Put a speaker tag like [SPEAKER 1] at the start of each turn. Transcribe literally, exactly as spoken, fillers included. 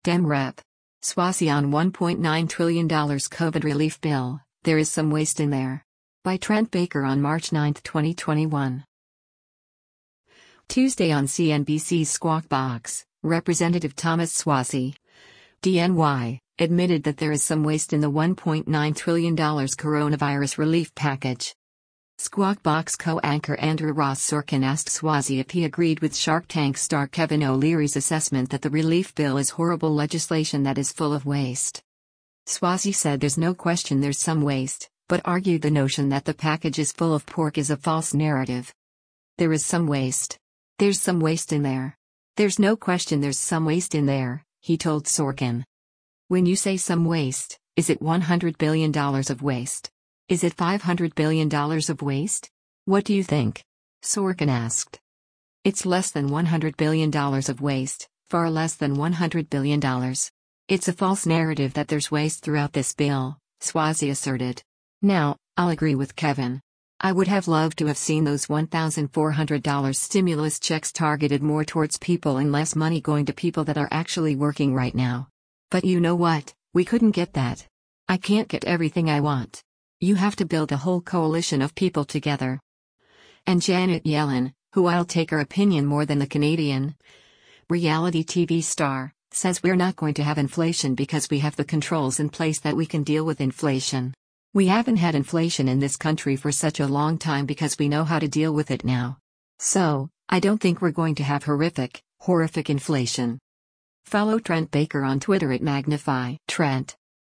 [SPEAKER 1] Dem Rep. Swazi on one point nine trillion dollars COVID relief bill, there is some waste in there. By Trent Baker on March ninth, twenty twenty-one. Tuesday on C N B C's Squawk Box, Representative Thomas Swazi, D N Y, admitted that there is some waste in the one point nine trillion dollars coronavirus relief package. Squawk Box co-anchor Andrew Ross Sorkin asked Swazi if he agreed with Shark Tank star Kevin O'Leary's assessment that the relief bill is horrible legislation that is full of waste. Swazi said there's no question there's some waste, but argued the notion that the package is full of pork is a false narrative. There is some waste. There's some waste in there. There's no question there's some waste in there, he told Sorkin. When you say some waste, is it one hundred billion dollars of waste? Is it five hundred billion dollars of waste? What do you think? Sorkin asked. It's less than one hundred billion dollars of waste, far less than one hundred billion dollars. It's a false narrative that there's waste throughout this bill, Swazi asserted. Now, I'll agree with Kevin. I would have loved to have seen those one thousand four hundred dollars stimulus checks targeted more towards people and less money going to people that are actually working right now. But you know what, we couldn't get that. I can't get everything I want. You have to build a whole coalition of people together. And Janet Yellen, who I'll take her opinion more than the Canadian reality T V star, says we're not going to have inflation because we have the controls in place that we can deal with inflation. We haven't had inflation in this country for such a long time because we know how to deal with it now. So, I don't think we're going to have horrific, horrific inflation. Follow Trent Baker on Twitter at Magnify Trent.